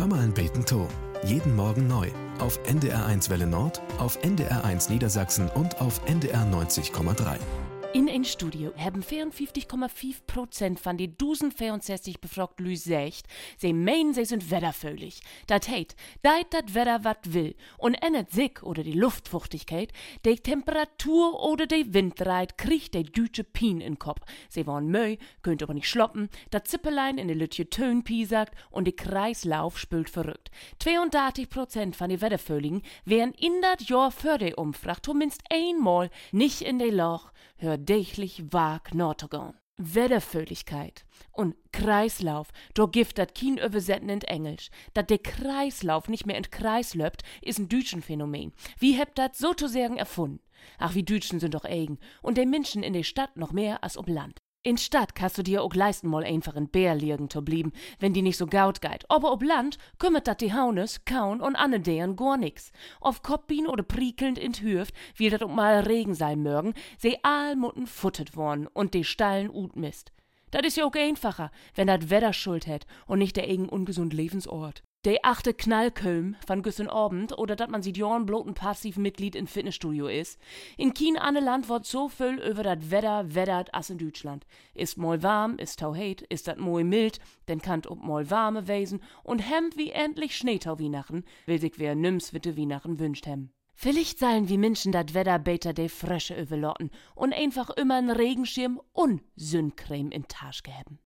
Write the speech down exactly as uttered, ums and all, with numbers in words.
Hör mal ein Beten to. Jeden Morgen neu. Auf N D R eins Welle Nord, auf N D R eins Niedersachsen und auf N D R neunzig Komma drei. In ein Studio haben vierundfünfzig Komma fünf Prozent von den tausendvierundsechzig befragten Leuten gesagt, sie meinen, sie sind wettervöglich. Das heißt, deit das Wetter wat will und ändert sich oder die Luftfeuchtigkeit, die Temperatur oder die Windreit kriegt die deutsche Pien in den Kopf. Sie waren möi, könnt aber nicht schloppen, das Zippelein in de Lütje Tön piesagt und der Kreislauf spült verrückt. zweiunddreißig Prozent von den Wettervöglichen wären in dat Jahr für die Umfrage zumindest einmal nicht in de Loch, hör dächlich wag Nordorgan. Wettervögligkeit und Kreislauf, do gift dat kien übersetzen in Englisch. Dat der Kreislauf nicht mehr in Kreis löppt, ist ein deutschen Phänomen. Wie hebt dat sozusagen erfunden? Ach, wie Deutschen sind doch eigen. Und der Menschen in der Stadt noch mehr als ob Land. In Stadt kannst du dir auch leisten, mal einfach in Bär liegen zu blieben, wenn die nicht so gaut geit. Aber ob Land kümmert dat die Haunes, Kaun und anne deren gar nix. Auf Koppin oder priekelnd in Hürft, wie dat auch mal Regen sein mögen, se allmutten futtet worden und die Stallen ut Mist. Dat is ja auch einfacher, wenn dat Wetter schuld hätt und nicht der eigen ungesund Lebensort. De achte Knallkölm van Güssen Abend oder dat man sieht Jorn bloten passiv Mitglied in Fitnessstudio is. In kien anne Land wird so viel über dat Wetter wettert as in Deutschland. Ist mal warm, ist tau heit, ist dat mal mild, denn kannt ob mal warme wesen und hem wie endlich Schneetau Weihnachten, will sich wer nims witte Weihnachten wünscht hem. Vielleicht seien wie Menschen dat Wetter beter de Frösche überlotten und einfach immer n Regenschirm und Sündcreme in Tasch geben.